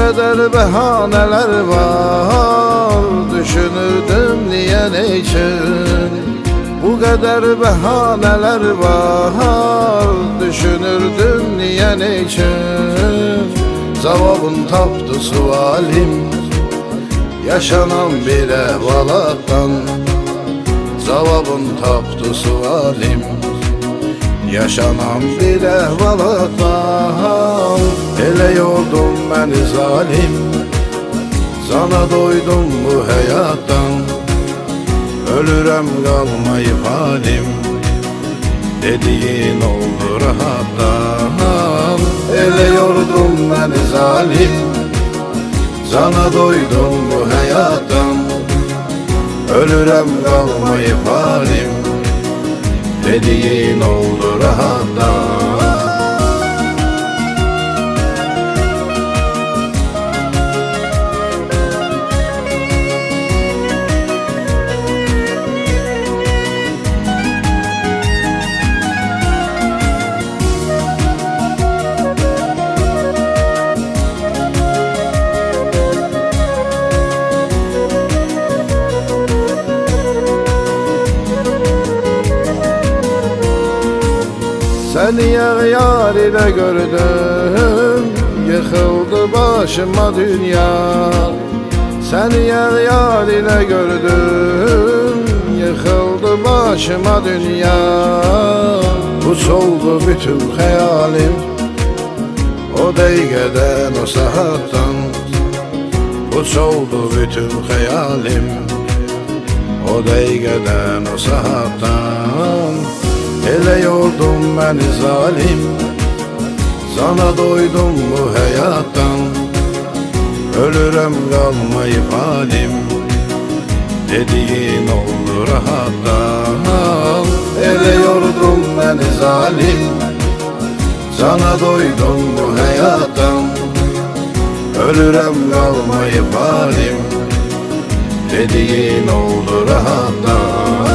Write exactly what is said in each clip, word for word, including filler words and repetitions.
kadar bahaneler var, düşünürdüm niye neyçin. Bu kadar bahaneler var, düşünürdüm niye neyçin. Cevabın tapdı sualim, yaşanan bir ehvalattan. Cevabın tapdı sualim, yaşanan bir ehvalattan. Ele yordun beni zalim, sana doydum bu hayattan. Ölürem kalmayıp halim, dediğin oldu rahattan. Ele yordun beni zalim, sana doydum bu hayattan. Ölürem kalmayıp halim, dediğin oldu rahattan. Seni yar yar ile gördüm, yıkıldı başıma dünya. Seni yar yar ile gördüm, yıkıldı başıma dünya. Puç oldu bütün hayalim, o dəqiqədən o saattan. Puç oldu bütün hayalim, o dəqiqədən o saattan. Ele yordun beni zalim, sana doydum bu hayattan. Ölürem kalmayıp halim, dediğin oldu rahattan. Ele yordun beni zalim, sana doydum bu hayattan. Ölürem kalmayıp halim, dediğin oldu rahattan.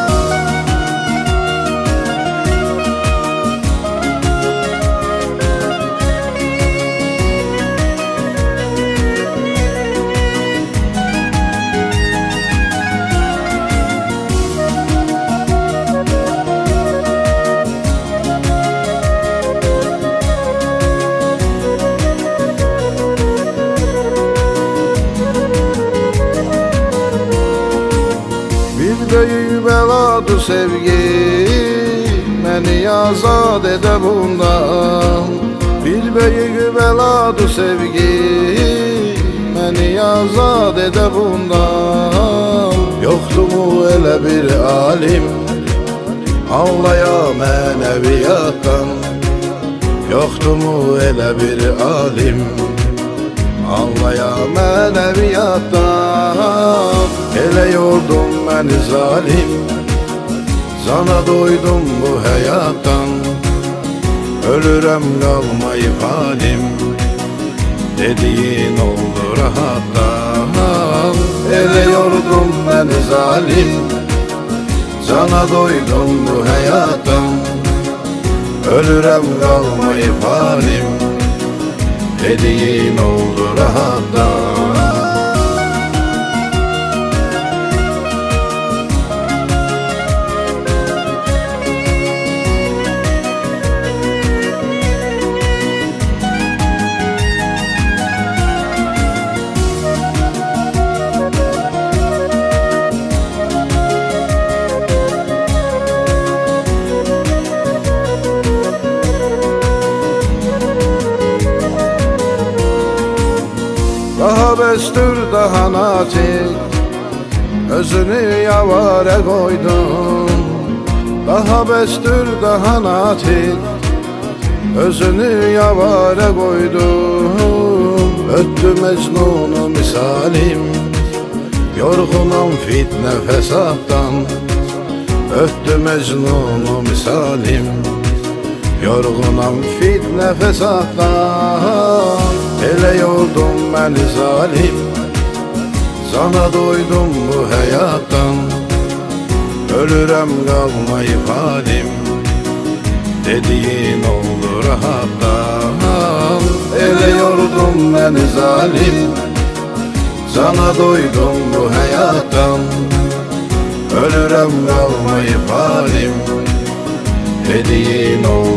Büyük beladı sevgi, beni azad ede bundan. Bir büyük beladı sevgi, beni azad ede bundan. Yoktu mu elə bir alim, anlaya mənəviyyattan. Yoktu mu elə bir alim, anlaya mənəviyyattan. Ele yordun beni zalim, sana doydum bu hayattan. Ölürem kalmayıp halim, dediğin oldu rahattan. Ele yordun beni zalim, sana doydum bu hayattan. Ölürem kalmayıp halim, dediğin oldu rahattan. Daha bestur daha nazik, özünü yavara koydun. Daha bestur daha nazik, özünü yavara koydun. Öttü Mecnun'u misalim, yorgunum fitne fesattan. Öttü Mecnun'u misalim, yorgunum fitne fesattan. Ele yordun beni zalim, sana doydum bu hayattan. Ölürem kalmayıp halim, dediğin oldu rahattan. Böyle yordun beni zalim, sana doydum bu hayattan. Ölürem kalmayıp halim, hediyin ol